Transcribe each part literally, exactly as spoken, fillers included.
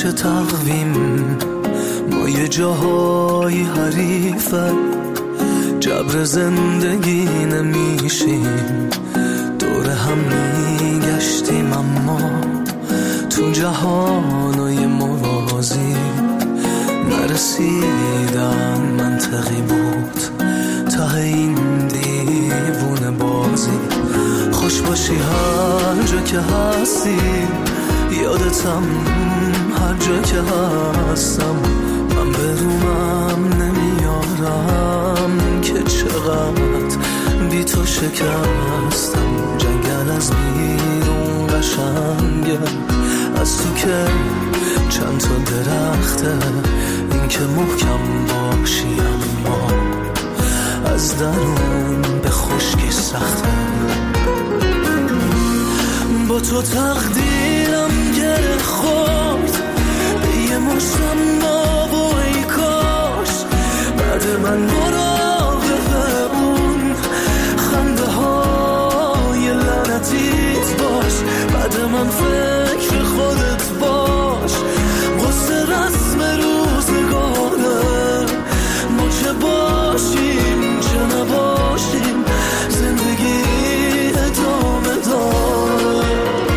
چه تقویم، ما یه جاهای حریفن، جبر زندگی نمیشیم، دور هم میگشتیم اما تو جهانای موازی نرسیدن. منطقی بود ته این دیوونه بازی. خوش باشی هر جا که هستی، یادتم هر جا که هستم. من برومم نمیارم که چقدر بی تو شکستم. جنگل از بیرون قشنگه، از تو که چند تا درخته، این که محکم باشی اما از درون به خشکی سخته. با تو تقدیرم گره خورد به یه مشتم ناب و ای کاش بعد من مراقب اون خنده های لعنتیت باش. بعد من فکر خودت باش، قصه رسم روزگاره، ما چه باشیم چه نباشیم، زندگی ادامه داره.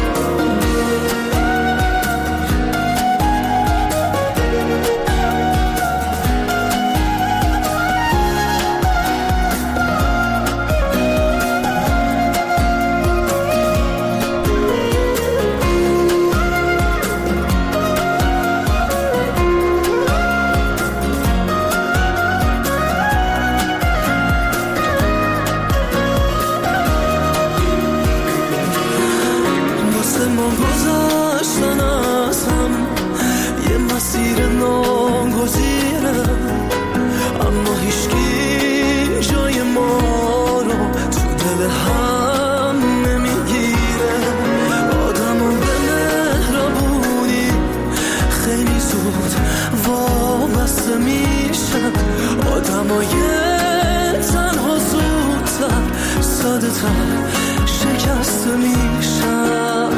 شکسته میشن،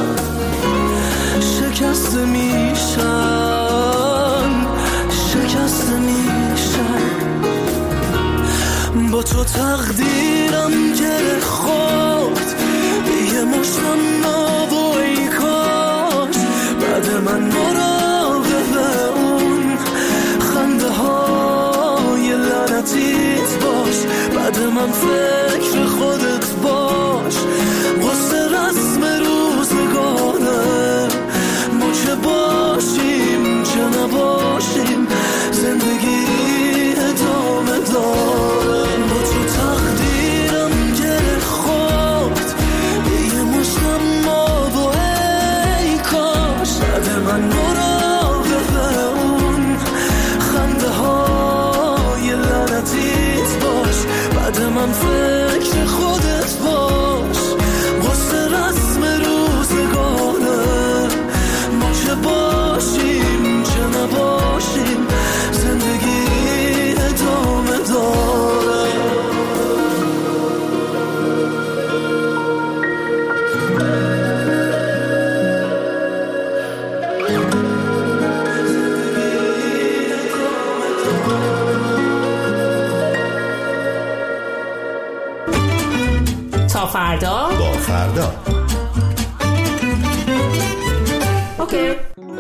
شکسته میشن، شکسته میشن. با تو تقدیرم گره خورد به یه مشتم ناب و ای کاش بعد من مراقب اون خنده های لعنتیت باش. بعد من فکر خودت باش، قصه رسم روزگاره، ما چه باشیم چه نباشیم، زندگی ادامه داره. با تو تقدیرم گره خورد به یه مشتم آب و ای کاش بعد من مراقب اون خنده های لعنتیت باش. بعد من فکر خودت باش، قصه رسم روزگاره، ما چه باشیم چه نباشیم، زندگی ادامه داره. تا فردا با فردا. اوکی.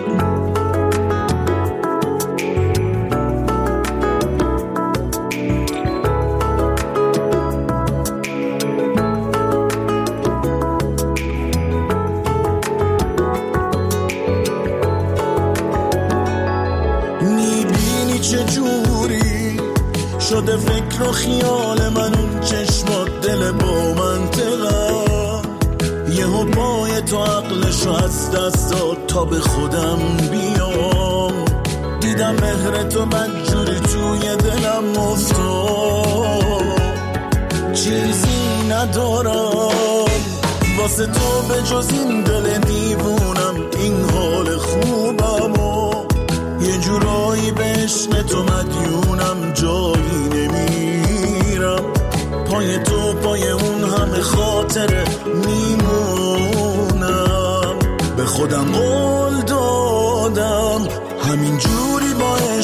میبینی چه جوری شده فکر و خیال من، اون چشمات دل با منطقه، یهو پای تو عقلشو از دست داد تا به خودم بیام. دیدم مهر تو بدجوری توی دلم افتاد، چیزی ندارم واسه تو به جز این دل دیوونم، این حال خوبم و یه جورایی به عشق تو مدیونم، جایی نمیرم پای تو، پای اون همه خاطره میمونم. به خودم قول دادم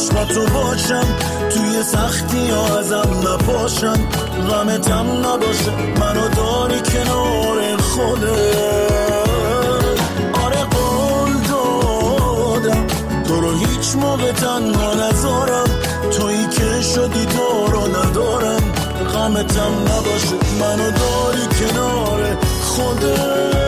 عشقاتو باشم، توی سختی ها ازم نپاشم، غمتم نباشه منو داری کنار خودت. آره قول دادم تو رو هیچ موقع تنها نذارم، تویی که شدی تو رو ندارم، غمتم نباشه منو داری کنار خودت.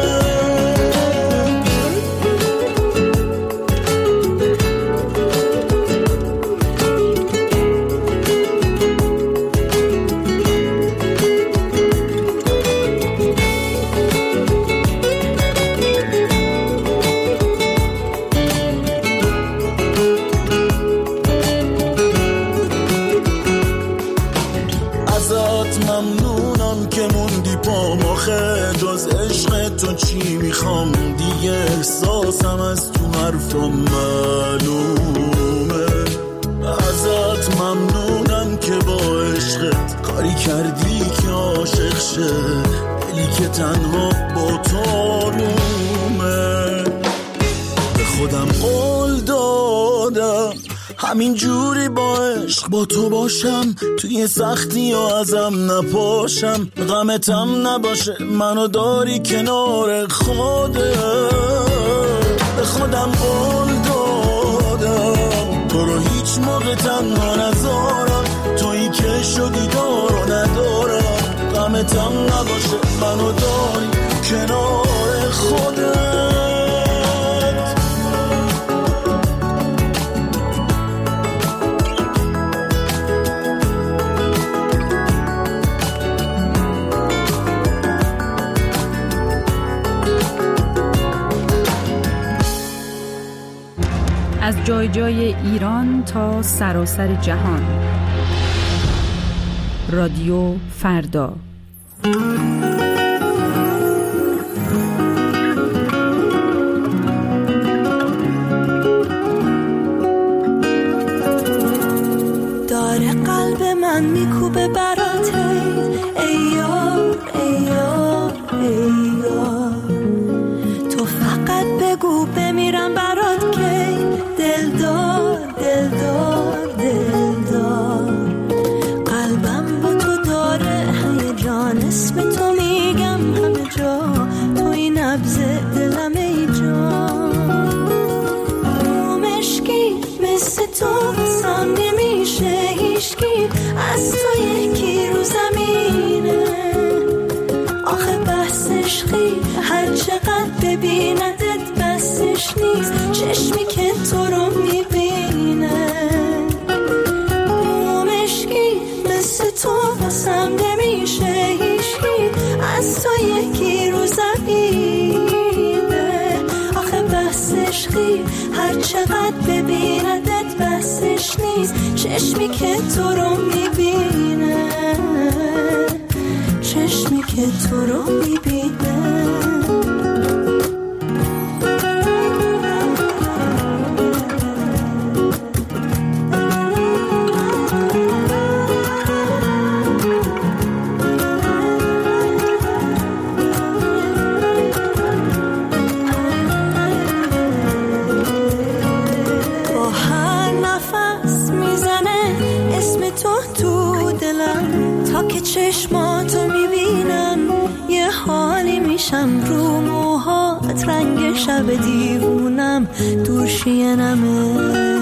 چی میخوام دیگه، احساسم از تو حرفم معلومه. ازت ممنونم که با عشقت کاری کردی که عاشق شه، دلی که تنها با تو آرومه. به خودم قول دادم همین جوری با عشق با تو باشم، توی سختی ها ازم نپاشم، غمتم نباشه منو داری کنار خودت. به خودم قول دادم تو رو هیچ موقع تنها نذارم، تویی که شدی دارو ندارم، غمتم نباشه منو داری کنار خودت. از جای جای ایران تا سراسر جهان. رادیو فردا. داره قلب من میکوبه برات، ای یار ای یار ای یار، تو فقط بگو بمیرم برات که دلدار دلدار دلدار. قلبم با تو داره هیجان، اسم تو میگم همه جا، توی نبض دلم ای جان. مشکی مثل تو بسام نمیشه هیچکی، از تو یکی رو زمینه. آخه بحث عشقی هر چقدر ببیندت بسش نیست، چشمی که تو رو میبینه. مشکی مثل تو واسم نمیشه هیچکی، از تو یکی رو زمینه. آخه بحث عشقی هر چقدر ببیندت بسش نیست، چشمی که تو رو میبینه، چشمی که تو رو میبینه. چشماتو میبینم یه حالی میشم، رو موهات رنگ شب دیوونم دورشینمه.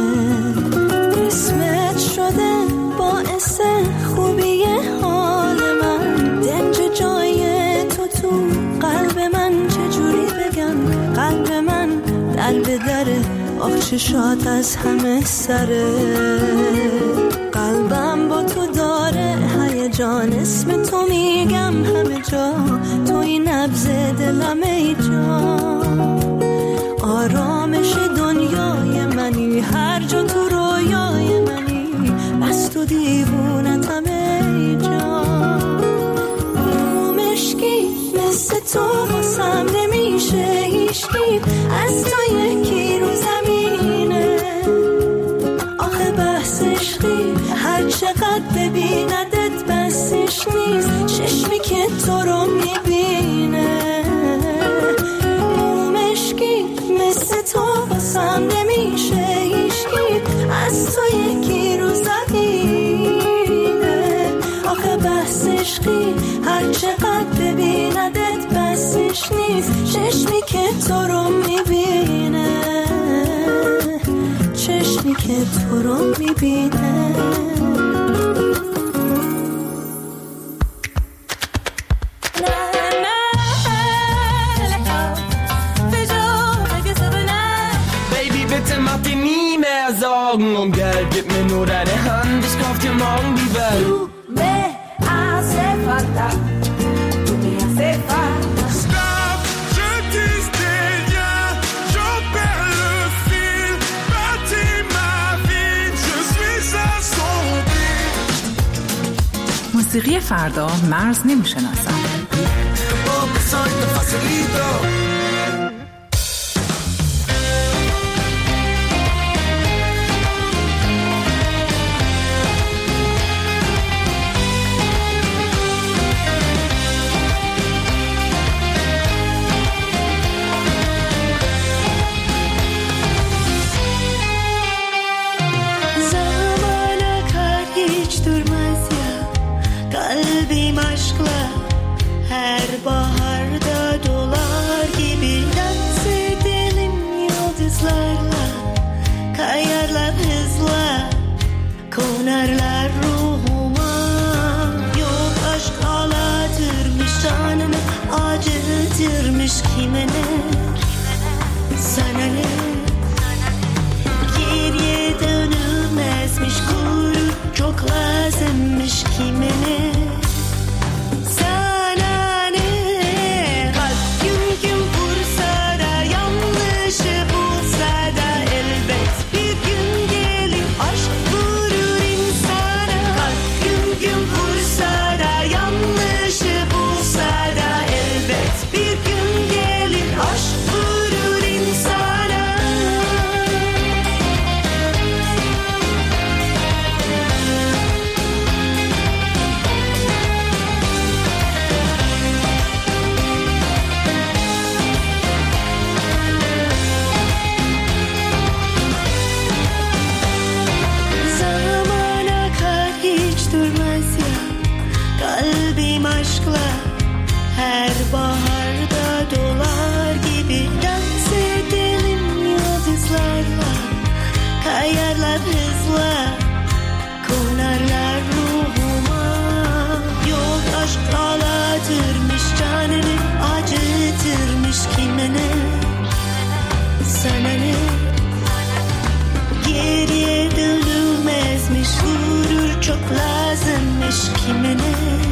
اسمت شده باعث خوبی حال من، دنج جای تو تو قلب من، چجوری بگم قلب من در به دره، آخ چشات از همه سره. قلبم با تو داره هیجان، اسم تو میگم همه جا، توی نبض دلم ای جان. آرامش دنیای منی، هر جا تو رویای منی، بس تو دیوونتم ای جان. مشکی مثل تو واسم نمیشه هیچکی، از تو یکی رو زمینه. آخه بحث عشقی هر چقدر ببیندت بسش نیست، چشمی که تو رو میبینه. مشکی مثل تو واسم نمیشه هیچکی، از تو عشقی هر چقدر ببیندت بسش نیست چشمی که تو رو میبینه چشمی که تو رو میبینه Und Geld, gib mir nur deine Hand, ich kauf dir morgen die Welt. Tu me hace falta, tu me hace falta. Stop, je dis rien, j'en perds le fil. Bâtis ma vie, je suis à son beat. موسیقی فردا مرز نمیشناسد. Poco soy te facilito. Konerler ruhuma yok aşk ağlatırmış canımı acıtırmış kime ne sana ne geriye dönülmezmiş gurur çok lazımmış kime ne sana ne kalp gün gün vursa da yanlışı bulsa da elbet bir gün gelir aşk vurur insana kalp gün gün vursa da yanlışı bulsa da elbet bir gün gelir aşk vurur insana zaman akar hiç durmaz ya kalbim aşkla her baharda dolar gibi dans edelim yıldızlarla kayarlar hızla konarlar ruhuma yok aşk ağlatırmış canını acıtırmış kime ne sana ne geriye dönülmezmiş gurur çok lazımmış kime ne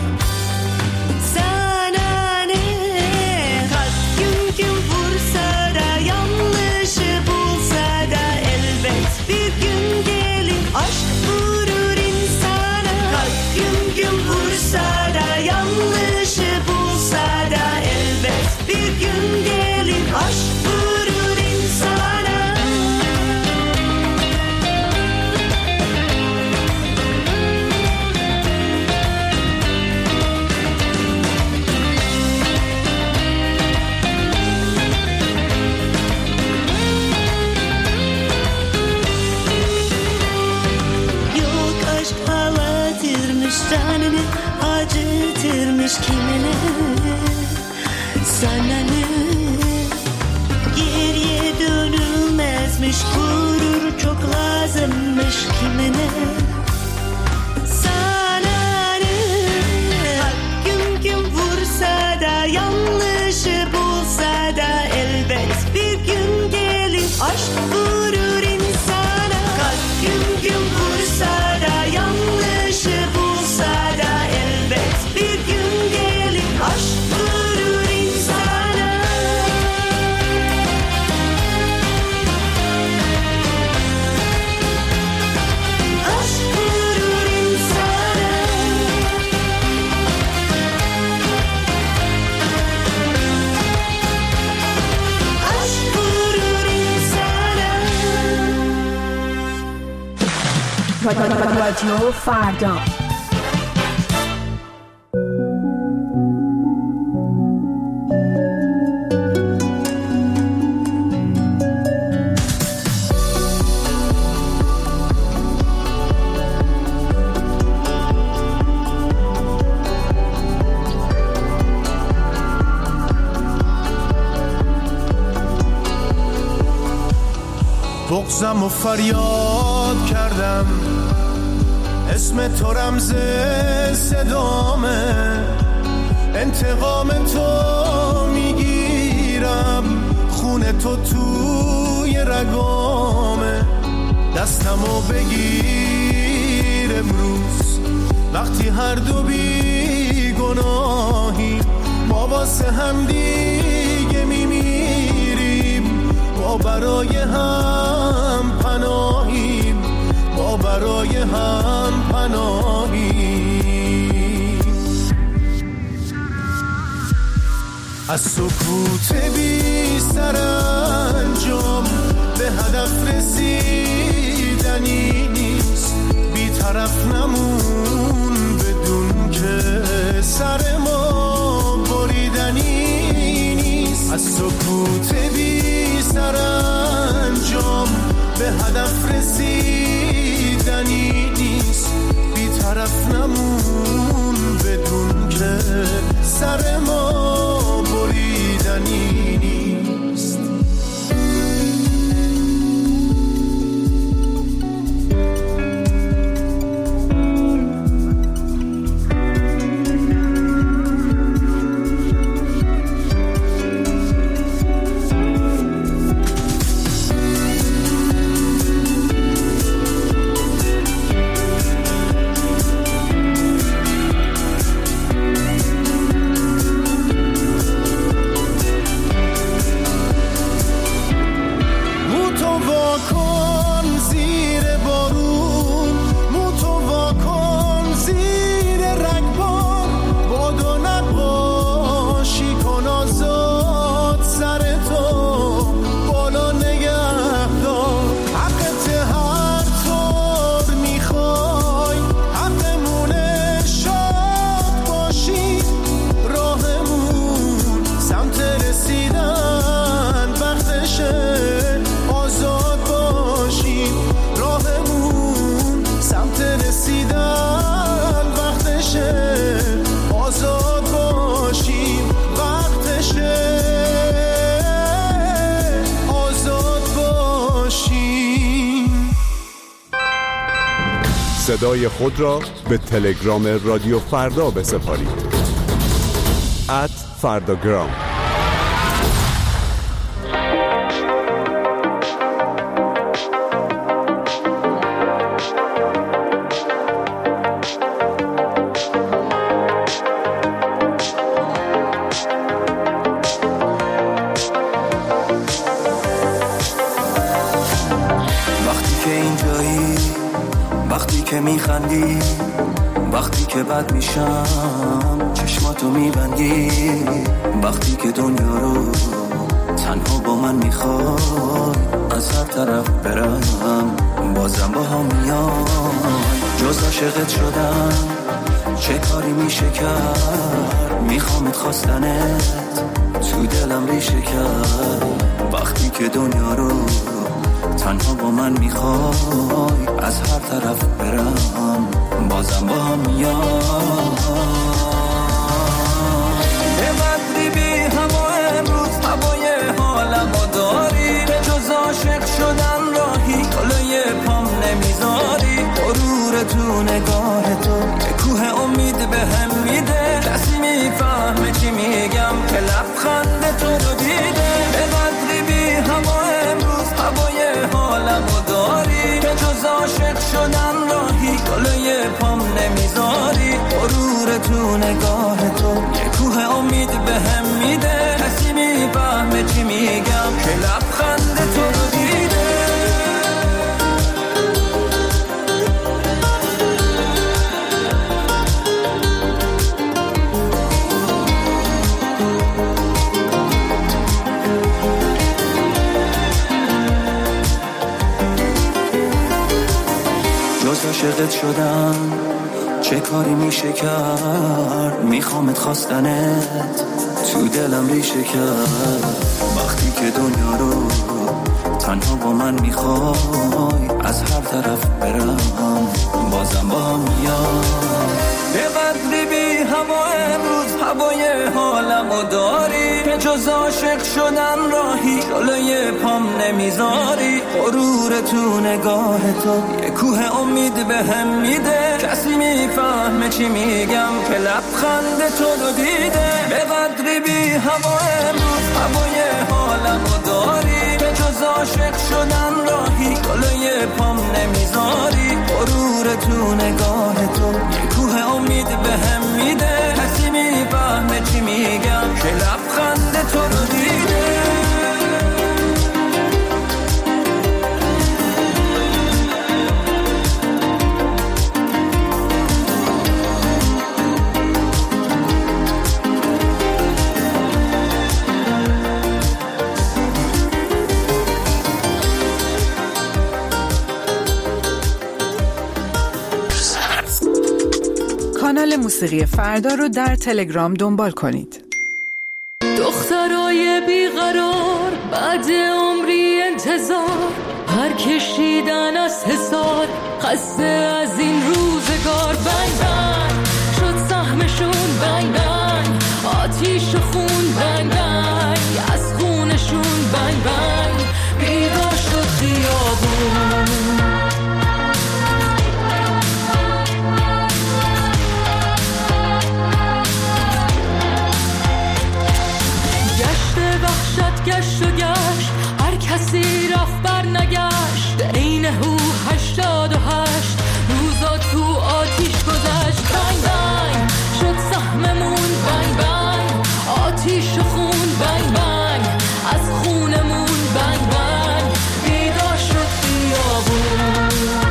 sana ne kalp gün gün vursa da yanlışı bulsa da elbet bir gün gelir aşk vurur insana kalp gün gün vursa da yanlışı bulsa da elbet bir gün gelir aşk vurur insana yok aşk ağlatırmış canını acıtırmış kimine sana ne geriye dönülmezmiş gurur çok lazımmış kimine sana ne gün gün vursa da yanlışı bulsa da elbet bir gün gelir aşk vurur insana kalp gün gün vursa da yanlışı bulsa da elbet bir gün gelir aşk vurur insana aşk vurur insana aşk vurur insana رادیو فردا بغضم و فریاد کردم، اسم تو رمز صدامه، انتقام تو میگیرم، خون تو توی رگامه، دستمو بگیر امروز وقتی هر دو بی گناهی، ما واسه هم دیگه میمیریم، ما برای هم پناهیم، ما برای هم پناهیم. از سکوت بی سرانجام به هدف رسیدنی نیست، بی طرف نمون بدون که سر ما بریدنی نیست. از سکوت بی سرانجام به هدف رسیدنی نیست، بی طرف نمون بدون که سر ما بریدنی نیست. صدای خود را به تلگرام رادیو فردا بسپارید. ات فرداگرام. میخندی وقتی که بد میشم، چشماتو میبندی وقتی که دنیا رو تنها با من میخوای، از هر طرف برم بازم با هم میای. جز عاشقت شدم چه کاری میشه کرد، میخوامت خواستنت تو دلم ریشه کرد، وقتی که دنیا رو تنها با من میخوای، از هر طرف برم بازم با هم میای. به قدری بی هوا امروز هوای حالمو داری، به جز عاشق شدن راهی جلوی پام نمیذاری، غرور تو نگاه تو یه کوه امید به هم میده، کسی میفهمه چی میگم که لبخند تو رو دیده. به قدری بی هوا امروز هوای حالمو داری، که جز عاشق شدن راهی جلوی پام نمیذاری، غرور تو نگاه تو یه کوه امید به هم میده، کسی میفهمه چی میگم که لبخند تو رو دیده. عاشقت شدم چه کاری میشه کرد، میخوامت خواستنت تو دلم ریشه کرد، وقتی که دنیا رو تنها با من میخوای، از هر طرف برم بازم با هم میای. به قدری بی هوا امروز هوای حالمو داری، به جز عاشق شدن راهی جلوی پام نمیذاری. غرور تو نگاه تو یه کوه امید به هم میده، کسی میفهمه چی میگم که لبخند تو رو دیده. به قدری بی هوا امروز هوای حالمو داری، به جز عاشق شدن راهی جلوی پام نمیذاری. غرور تو نگاه تو یه کوه امید به هم میده، کسی میفهمه چی میگم که لبخند تو رو دیده. کانال موسیقی فردا رو در تلگرام دنبال کنید. دخترای بیقرار بعد عمری انتظار، پر کشیدن از حصار، خسته از این روزگار. بنگ بنگ شد سهمشون، بنگ بنگ آتیش و خون، بنگ بنگ از خونشون، بنگ بنگ بیدار شد خیابون. گشت و گشت هر کسی رفت بر نگشت، عین هو هشتاد و هشت روزا تو آتیش گذشت. بنگ بنگ شد سهممون، بنگ بنگ آتیش و خون، بنگ بنگ از خونمون، بنگ بنگ بیدار شد خیابون.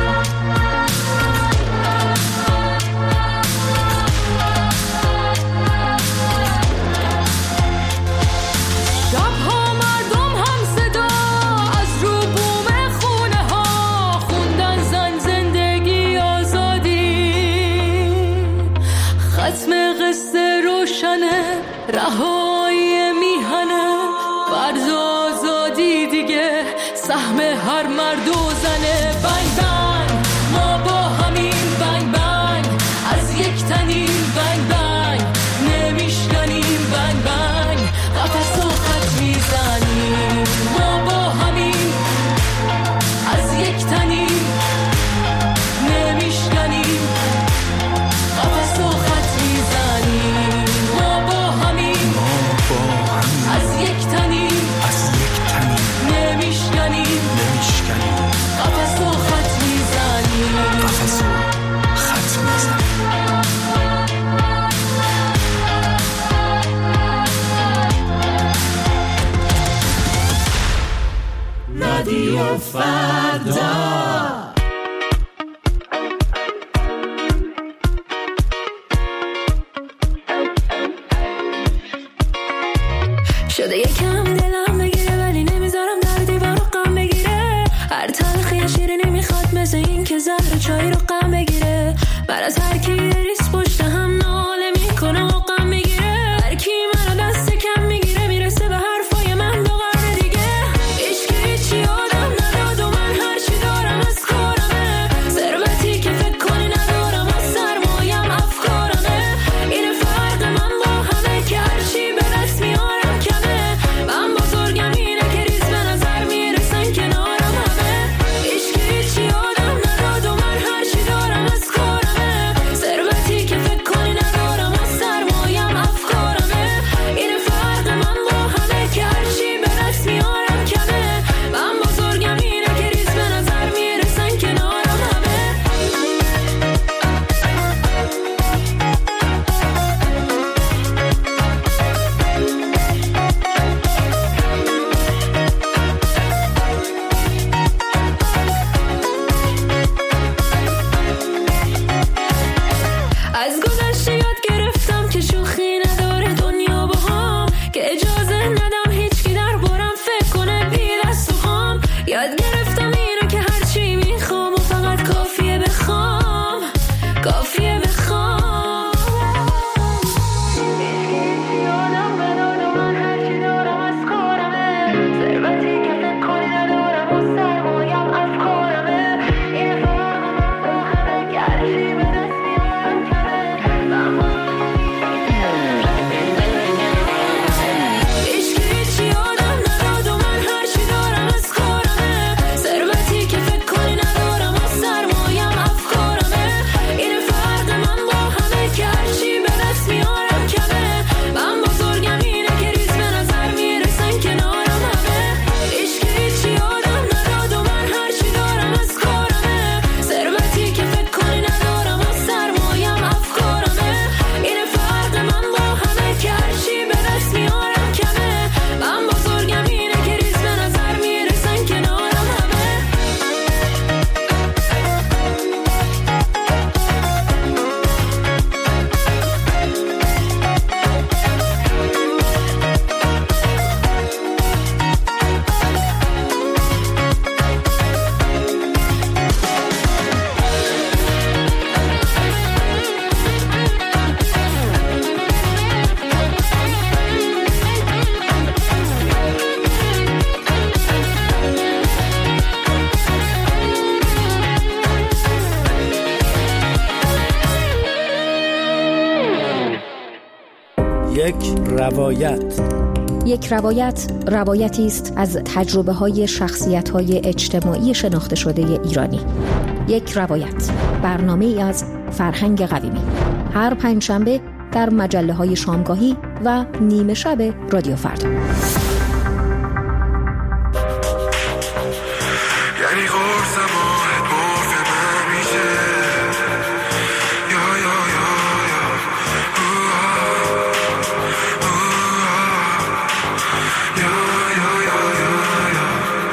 رهایی میهنه فرض آزادی دیگه، سهم هر مرد و زنه. بنگ بنگ ما با همین، بنگ بنگ از یک تنیم، بنگ بنگ نمیشکنیم، بنگ بنگ قفس و خط میزنیم. ما با همین از یک تنیم، نمیشکنیم قفس و خط میزنیم. از یک تنیم، از یک تنیم نمیشکنیم، نمیشکنیم قفس و خط میزنیم، قفس و خط میزنیم. رادیو فردا شده یکم دلم بگیره، ولی نمیذارم در دیوار غم بگیره. هر تلخی شیرینی میخواد مثل این که زهر چای رو غم بگیره. بر از هر کی ریس پشت هم ناله میکنه و غم میگیره. هر کی منو دست کم میگیره میرسه به حرفای من دو قرن دیگه. هیچکی هیچی آدم نداد و من هرچی دارم از کارمه. ثروتی که فکر کنی ندارم از سرمایم افکارمه. این فرق من با همه که هرچی به دست میارم کمه. من بزرگم اینه که ریز به نظر میرسن کنارم همه. هیچکی هیچی آدم نداد و من هرچی دارم از کارمه. ثروتی که یک روایت. یک روایت روایتی است از تجربه های شخصیت های اجتماعی شناخته شده ایرانی. یک روایت، برنامه ای از فرهنگ قویمی، هر پنجشنبه در مجله های شامگاهی و نیمه شب رادیو فردا. یعنی قرص ماهت مرف من میشه یا یا یا یا یا یا یا یا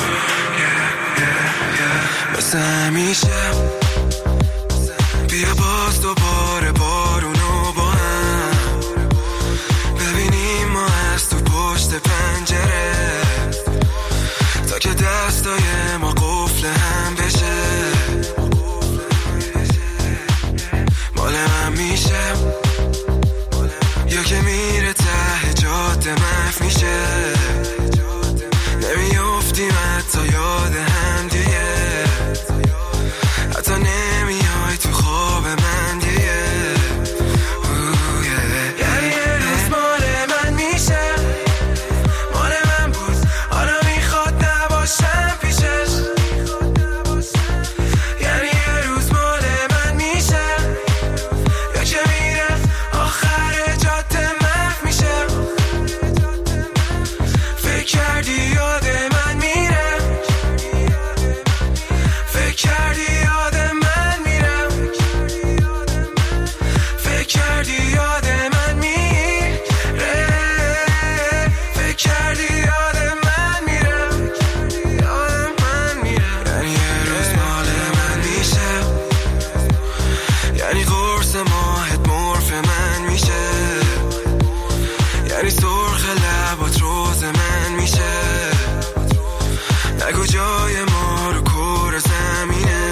یا مثل همیشه بیا باز دوباره بارونو با هم ببینیم ما از تو پشت پنجره تا که دستای ما قفل هم بشه مال من میشه یا که میره ته جاده محو میشه نمیافتیم حتی یاد هم دیگه حتی نمیای تو خواب من دیگه یعنی یه روز مال من میشه مال من بود حالا میخواد نباشم پیشش یعنی یه روز مال من میشه یا که میره آخر جاده محو میشه فکر کردی یاد من میره فکر کردی یاد من میره فکر کردی یاد من میره فکر کردی یاد من میره یاد من میره یعنی یه روز مال من میشه یعنی قرص ماهت مرف من میشه یعنی سرخ لبات روز من میشه نگو جای ما رو کور زمینه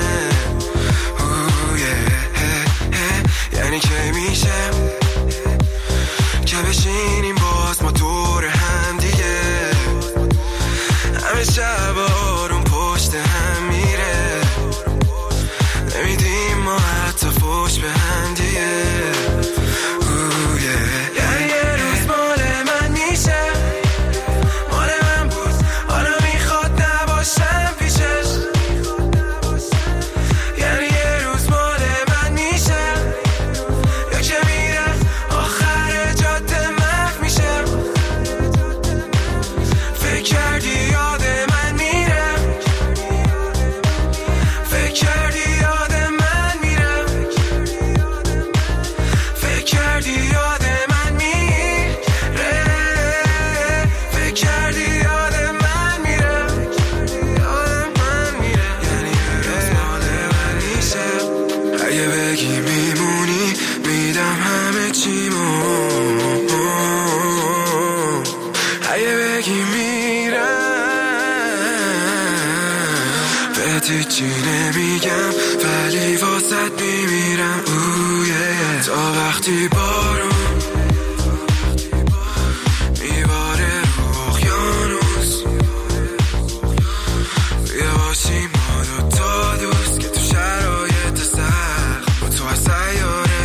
یعنی که میشه که بشینیم باز ما دور هم دیگه همه شب آروم پشت هم میره نمیدیم ما حتی فوش به هم دیگه یعنی یه روز مال من میشه مال من بود حالا میخواد نباشم پیشش یعنی یه روز مال من میشه یا که میره آخر جاده محو میشه فکر کردی یاد من میره فکر کردی یاد من میره فکر کردی یاد من میره فکر کردی یاد من میره یاد من میره یعنی یه روز مال من میشه اگه بگی میمونی میدم همه چیمو اگه بگی میرم بهت هیچی نمیگم ولی واسط میمیرم تا وقتی بارون میباره رو اقیانوس بیا باشیم ما دوتا دوست که تو شرایط سخت با تو از سیاره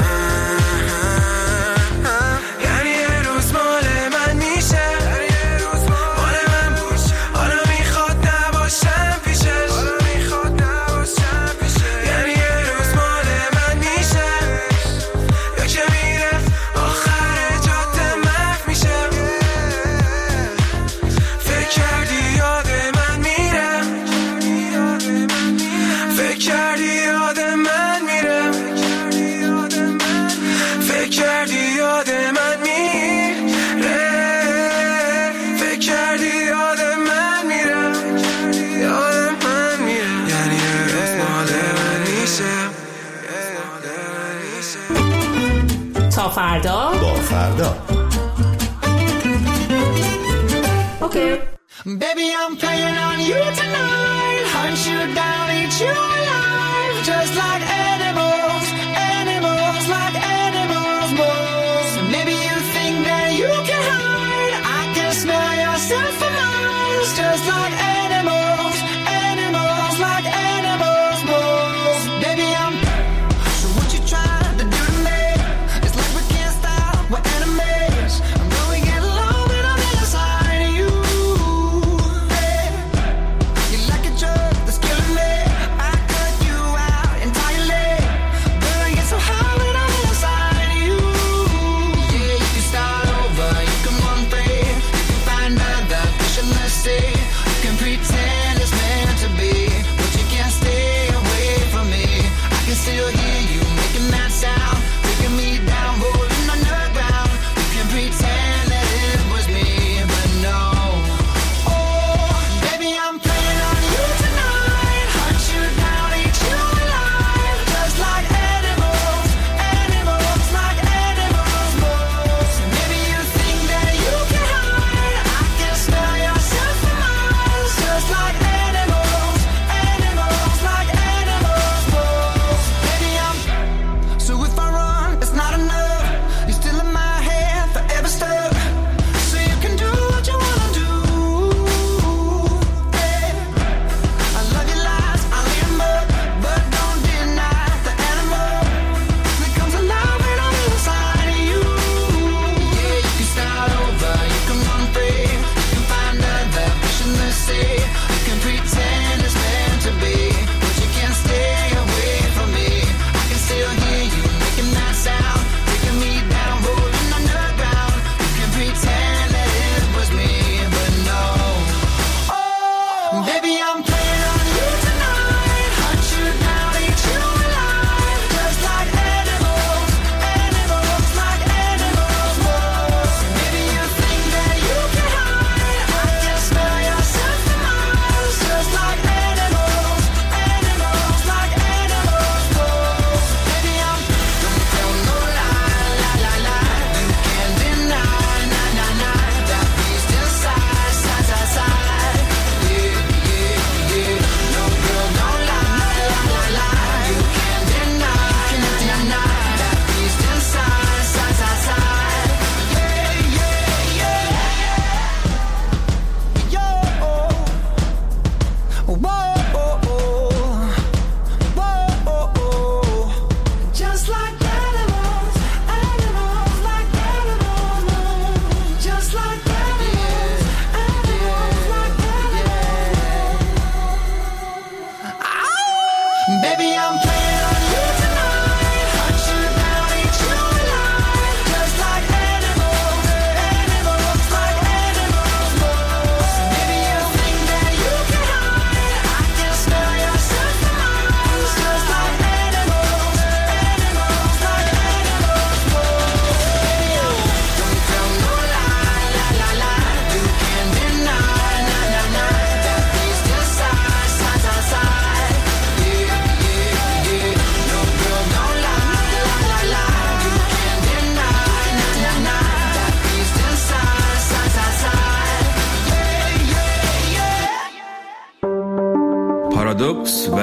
برم یعنی یه روز مال من میشه مال من بود حالا میخواد نباشم پیشش یعنی یه روز مال من میشه یا که میره آخر جاده محو میشه فکر کردی یاد من میره فکر کردی یاد من میره فکر کردی یاد من میره فکر کردی یاد من میره یاد من میره یعنی یه روز مال من میشه تا فردا با فردا. اوکی. Baby, I'm playing on you tonight. Hunt you down, eat you alive. Just like animals, animals, like animals, moles. Maybe you think that you can hide. I can smell yourself for miles. Just like animals, animals, like animals, moles. Baby, I'm. So what you trying to do to me? It's like we can't stop, we're enemies.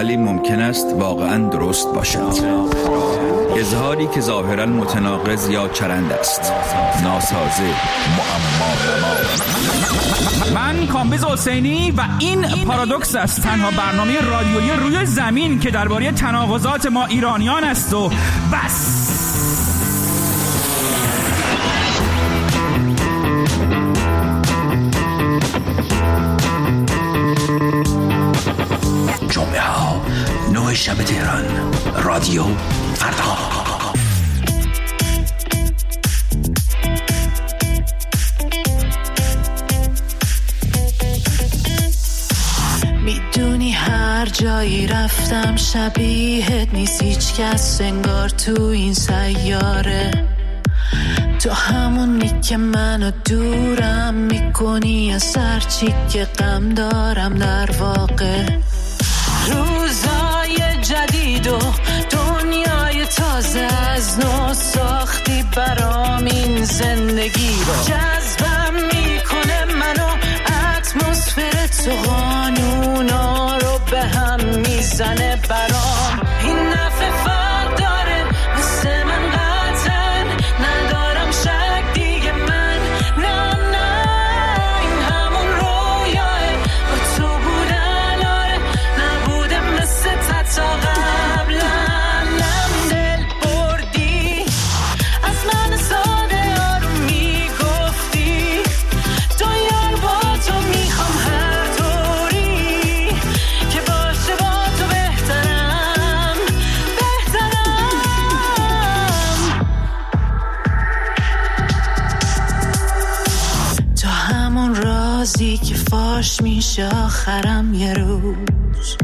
ولی ممکن است واقعاً درست باشد. اظهاری که ظاهراً متناقض یا چرند است. ناسازه، معما. من کامبیز حسینی و این پارادوکس است، تنها برنامه رادیویی روی زمین که درباره تناقضات ما ایرانیان است و بس. جمعه ها نه شب تهران، رادیو فردا. میدونی هر جایی رفتم شبیهت نیست هیچ کس انگار تو این سیاره. تو همونی که منو دورم میکنی از هرچی که غم دارم در واقع. روزای جدید و دنیای تازه از نو ساختی برام این زندگی رو. جذبم میکنه منو اتمسفر تو، قانونا رو به هم میزنه برام. این نفع فرق داره مثل من قطعا ندارم شک دیگه من. نه نه این همون رویاه با تو بودن، آره نبوده مثل تا قبلا. نم دل بردی از من ساده آروم میگفتی دنیا با تو میخوام هر طوری که باشه با تو بهترم بهترم. تو همون رازی که فاش میشه آخرم یه روز.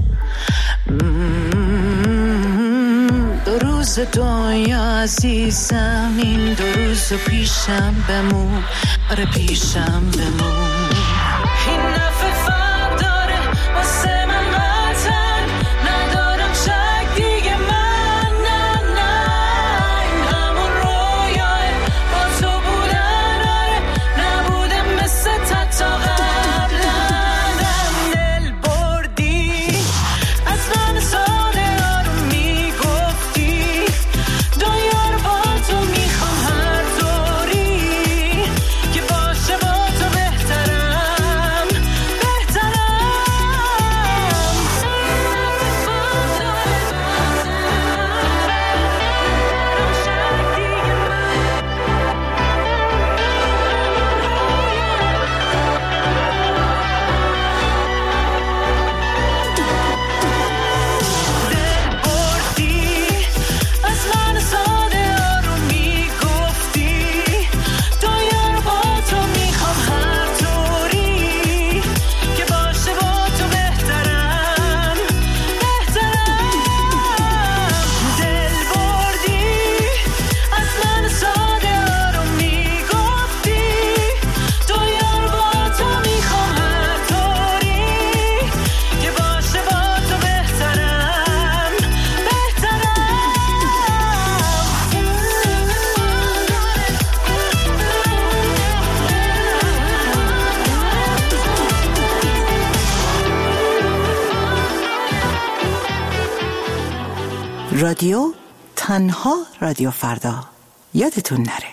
دو روز دنیا عزیزم، این دو روز پیشم بمون، آره پیشم بمون. این نفع فرق داره واسه من قطعا ندارم شک دیگه من. نه نه این همون رویاه با تو بودن، آره نبوده مثل تا قبلا. نم دل بردی از من ساده آروم میگفتی دنیا رو با تو میخوام هر طوری که باشه با تو بهترم بهترم. بردی از من ساده آروم میگفتی دنیا رو با تو میخوام هر طوری که باشه با تو بهترم بهترم. دل بردی از من ساده آروم میگفتی دنیا رو با تو میخوام هر طوری که باشه با تو بهترم بهترم. رادیو تنها رادیو فردا، یادتون نره.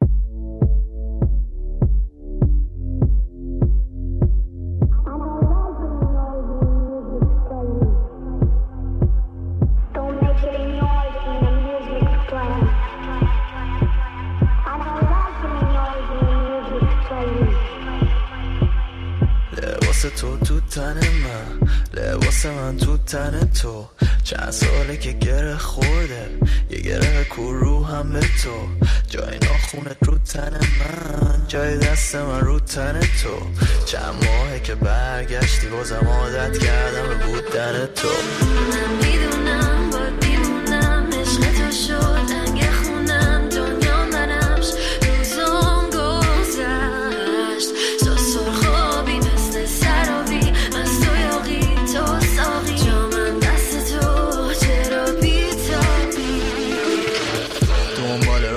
لباس تو تو تن من، لباس من تو تن تو. چند ساله که گره خورده یه گره کو رو هم به تو. جای ناخونت رو تن من، جای دست من رو تن تو. چند ماهه که برگشتی بازم عادت کردم به بودن تو. من میدونم با دیوونم عشق تو شد رنگ خونم دنیا منمش روزم گذشت تو سرخابی مثل سرابی از تو یاقی تو ساقی جا من دست تو چرا بیتابی دنبال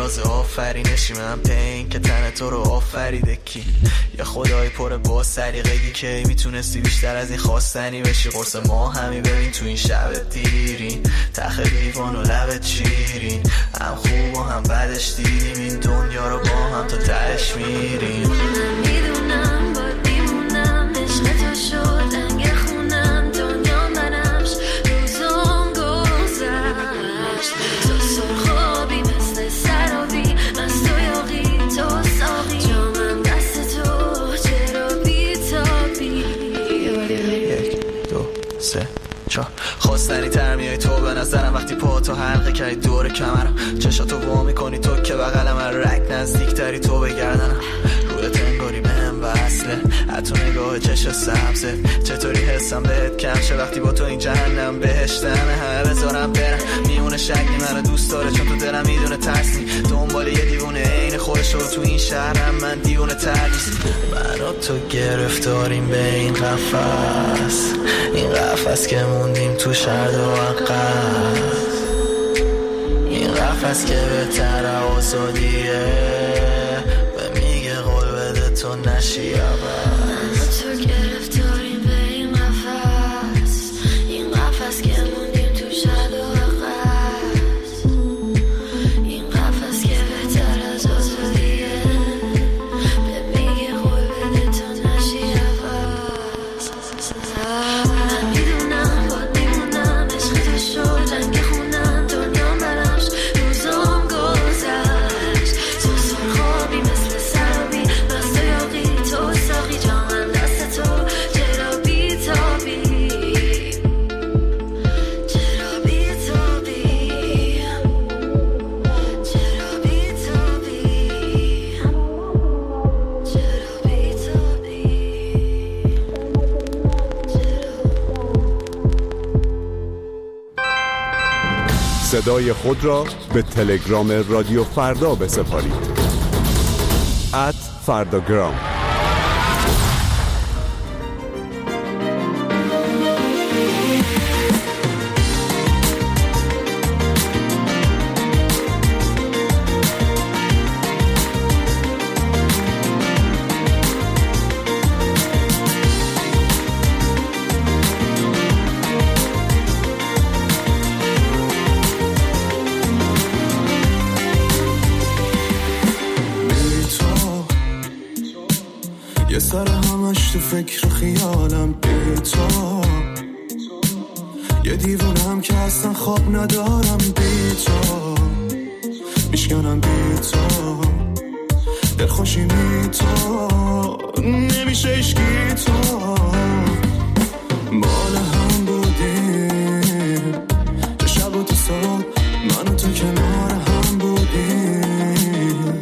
نیاز آفرینشی، من پین که تن تو رو آفریده کی؟ یه خدای پر با سلیقگی که میتونستی بیشتر از این خواستنی بشی. قرص ما همی ببین تو این شب دیرین، تخ لیوان و لبت شیرین، هم خوب و هم بدش دیدیم این دنیا رو با هم تا تهش میریم. میدونم با دیمونم عشق تو شد رنگ خونم، دنیا منمش روزم گذشت. تو سرخابی مثل سرابی، مست و یاقی تو ساقی، جامم دست تو چرا بیتابی. یک دو سه چهار خواستنی تر میای تو به نظرم وقتی پا تو حلقه کردی دور کمرم، چشاتو وا میکنی تو که بغلم، رک نزدیک تری تو بگردنم، روی تنگاری بهم وصله حتی نگاه چش سبزه. چطوری حسم بهت کم شه وقتی با تو این جهنم بهشتمه، همه بذارم برم میونه شکلی منو دوست داره چون تو دلم میدونه ترسی، دنبال یه دیوونه عین خودش رو تو این شهرم، من دیوونه تر نیست. من و تو گرفتاریم به این قفس، این قفس که موندیم تو شرد و عقب، این قفس که بهتر آزادیه به میگه قول بده تو نشی عوض. تو گرفتاریم به این قفس، این قفس که موندیم تو شرد و عقب، این قفس که بهتر از آزادیه به میگه قول بده تو نشی عوض. من میدونم با دیمونم عشق تو شد رنگ خونم، دنیا منمش روزم گذشت. تو سرخابی مثل سرابی، مست و یاقی تو ساقی، جامم دست تو چرا بیتابی، چرا بیتابی، چرا بیتابی، چرا بیتابی. صدای خود را به تلگرام رادیو فردا بسپارید. ات فرداگرام. یه سر همش تو فکر و خیالم بی تو، یه دیوونم که اصلا خواب ندارم بی تو، میشکنم بی تو، دلخوشی بی تو، نمیشه اشکی تو، مال هم بودیم تو شب و تو صبح، من و تو کنار هم بودیم،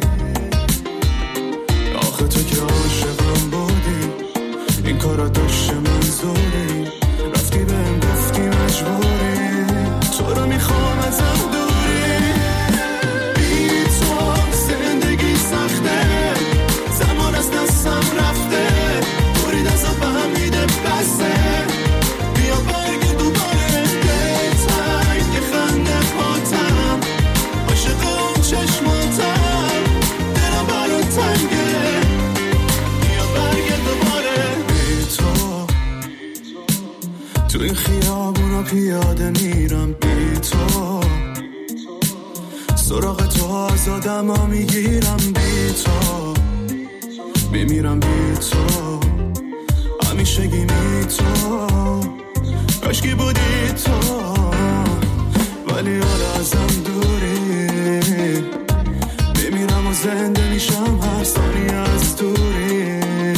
آخه تو که عاشقم بودی، این کارا داشته منظوری، رفتی بهم گفتی مجبوری، تو رو میخوام ازم دوری، بی تو زندگی سخته، زمان از دستم رفته، برید ازم به هم میده بسته، بیا برگ دوباره دلتنگ خنده پاتم، عاشق اون چشماتم، دلم برات تنگه، بیا برگ دوباره بی تو، تو این خیابونا پیاده میرم بی تو، سراغ تو از آدم ها میگیرم بی تو، میمیرم بی تو، همیشگی بی تو، کاشکی بودی تو، ولی حالا ازم دوری، بمیرم و زنده میشم هر ثانیه از دوری،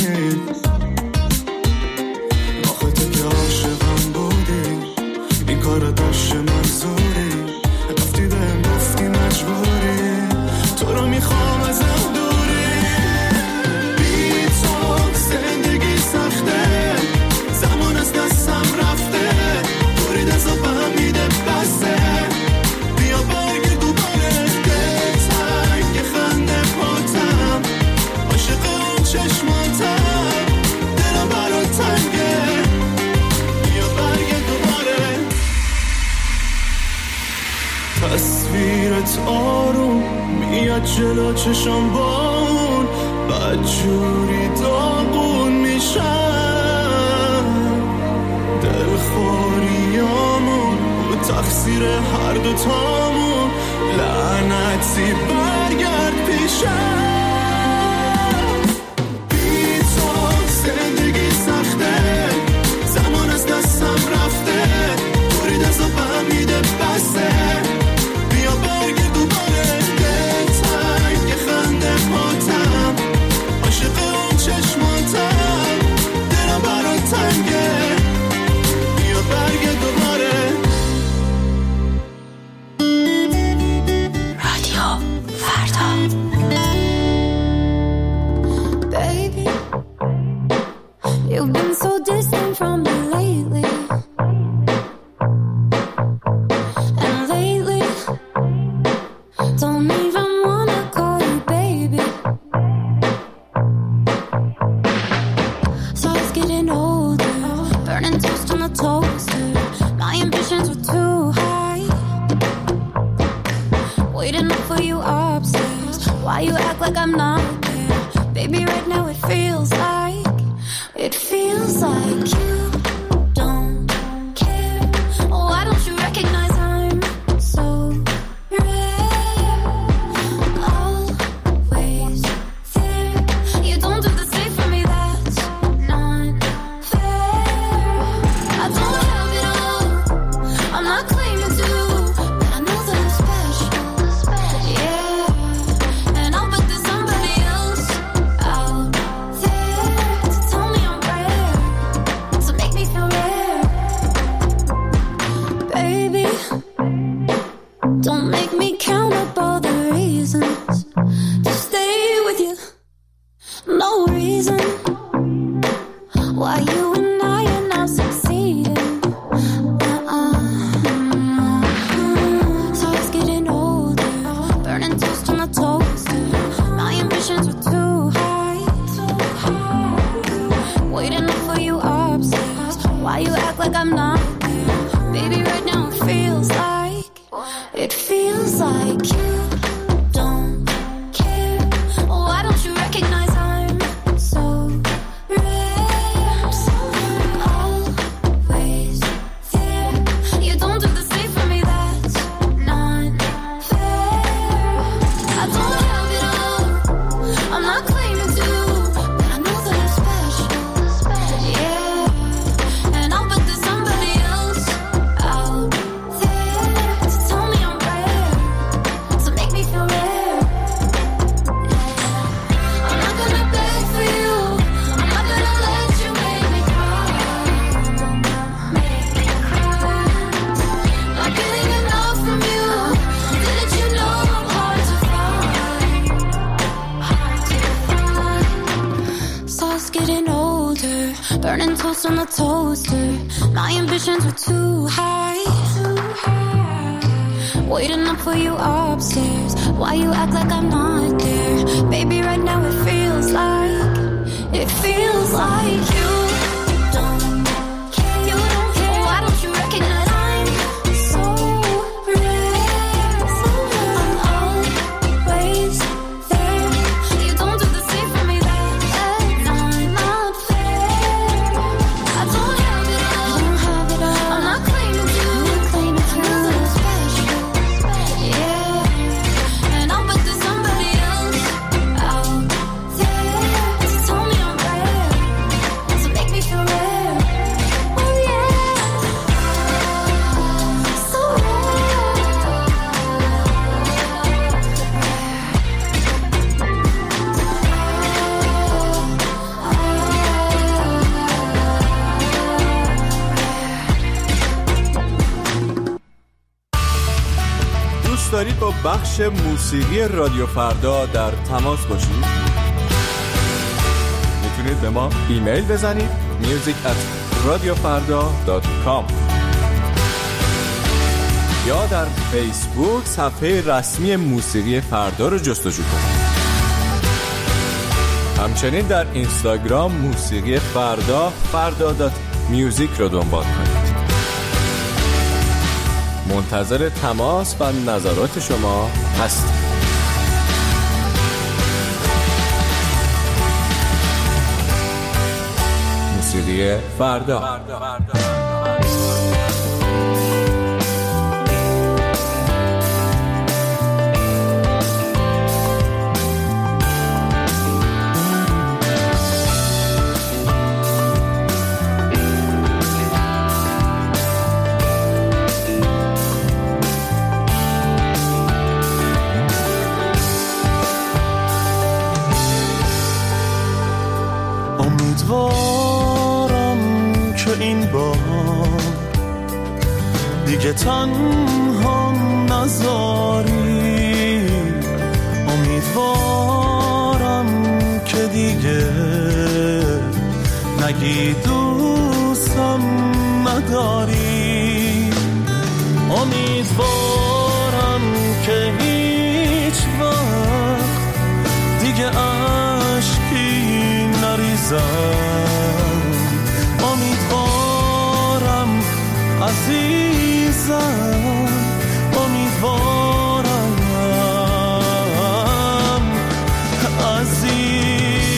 آخه تو که عاشقم بودی، این کارا داشته منظوری، رفتی بهم گفتی مجبوری، تو رو میخوام ازم دوری، بی تو زندگی سخته، زمان از دستم رفته، برید ازم به هم میده بسته، بیا برگ دوباره دلتنگ خنده پاتم، میاد جلو چشم با اون بدجوری داغون میشم دلخوریامون و تقصیر هر دوتامون لعنتی برگرد پیشم بی تو زندگی سخته زمان از دستم رفته برید از آبم میده بسته بیا برگرد دوباره دلتنگ خنده پاتم عاشق اون چشماتم دلم برات تنگه بیا برگرد دوباره رادیو فردا. Baby, you've been so distant from me lately. And lately, don't even wanna call you baby. So it's getting older, burning toast on the toaster. My ambitions were too high, waiting up for you upstairs. Why you act like I'm not there? Baby, right now it feels like, it feels like you don't care. Why don't you recognize I'm so rare? Always there. You don't do the same for me, that's not fair. I don't have it all, I'm not claiming to, but I know that I'm special. Yeah, and I'll bet there's somebody else out there to tell me I'm rare, to make me feel rare. Baby, don't make me count up all the reasons to stay with you. No reason why you and I are not succeeding. Uh-uh. So it's getting older, burning toast on the toaster. My ambitions were too high, waiting up for you upstairs. Why you act like I'm not there? Baby, right now it feels like, it feels like you don't care. Why don't you recognize I'm so rare? Always there. You don't do the same for me, that's not fair. I don't have it all, I'm not claiming to, but I know that I'm special. Yeah, and I'll bet there's somebody else out there to tell me I'm rare, to make me feel rare. I'm not gonna beg for you, I'm not gonna let you make me cry, make me cry. Not getting enough from you, didn't you know I'm hard to find, hard to find. So it's getting older, burning toast on the toaster. My ambitions were too high, waiting up for you upstairs. Why you act like I'm not there? Baby, right now it feels like, it feels like you don't care. You don't care. Why don't you recognize I'm so rare? I'm always there. You don't do the same for me, that's not fair. I don't have it all, I'm not claiming to, I know that I'm special. Yeah, and I'll bet there's somebody else out there to tell me I'm rare, to make me feel rare. Oh yeah, so دوست دارید با بخش موسیقی رادیو فردا در تماس باشید؟ میتونید به ما ایمیل بزنید music at radiofarda dot com یا در فیسبوک صفحه رسمی موسیقی فردا رو جستجو کنید. همچنین در اینستاگرام موسیقی فردا فردا دات میوزیک رو دنبال کنید. منتظر تماس و نظرات شما هستیم. موسیقی فردا. امیدوارم که این بار دیگه تنها نذاری، امیدوارم که دیگه نگی دوستم نداری، امیدوارم که هیچ وقت دیگه عشقی نریزم، امیدوارم عزیزم، امیدوارم عزیزم.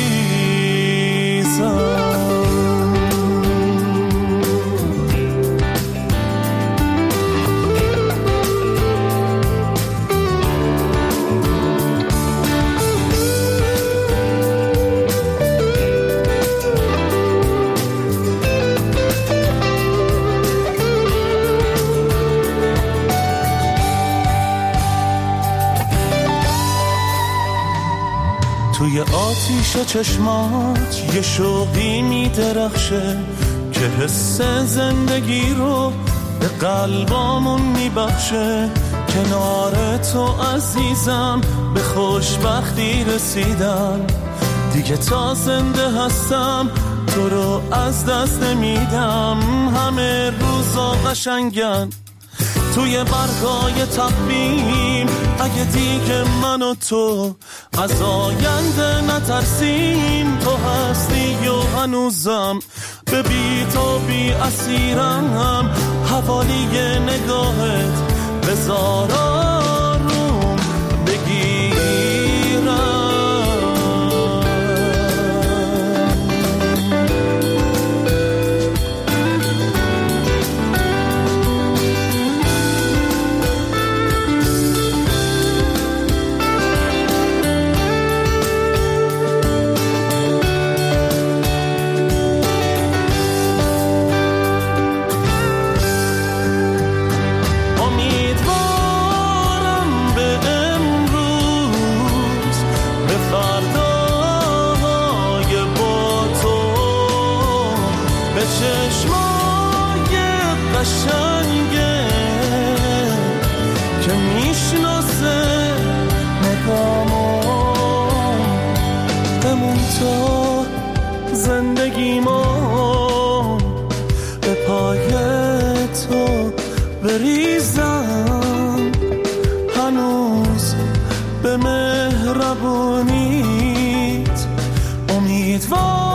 توی آتیش چشمات یه شوقی می درخشه که حس زندگی رو به قلبامون می بخشه، کنار تو عزیزم به خوشبختی رسیدم، دیگه تا زنده هستم تو رو از دست نمیدم، همه روزا قشنگن توی برگای تقویم، اگه دیگه من و تو از آینده نترسیم، تو هستی و هنوزم به بی تو بی اسیرم، حوالی نگاهت بذار آروم بگیرم. قشنگه که میشناسه نگامو، بمون تو زندگیمو، به پای تو بریزم، هنوز به مهربونیت امیدوارم.